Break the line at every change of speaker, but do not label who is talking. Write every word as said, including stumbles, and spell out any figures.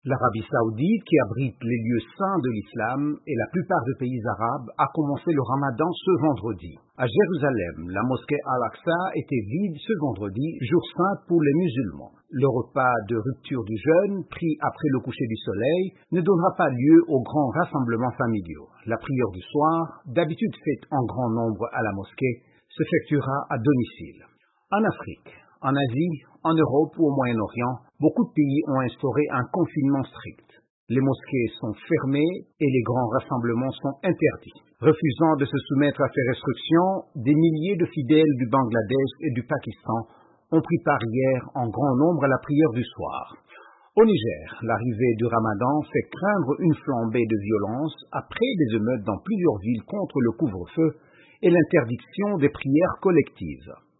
L'Arabie saoudite, qui abrite les lieux saints de l'islam et la plupart des pays arabes, a commencé le ramadan ce vendredi. À Jérusalem, la mosquée Al-Aqsa était vide ce vendredi, jour saint pour les musulmans. Le repas de rupture du jeûne, pris après le coucher du soleil, ne donnera pas lieu aux grands rassemblements familiaux. La prière du soir, d'habitude faite en grand nombre à la mosquée, s'effectuera à domicile. En Afrique, en Asie, en Europe ou au Moyen-Orient, beaucoup de pays ont instauré un confinement strict. Les mosquées sont fermées et les grands rassemblements sont interdits. Refusant de se soumettre à ces restrictions, des milliers de fidèles du Bangladesh et du Pakistan ont pris part hier en grand nombre à la prière du soir. Au Niger, l'arrivée du Ramadan fait craindre une flambée de violence après des émeutes dans plusieurs villes contre le couvre-feu et l'interdiction des prières collectives.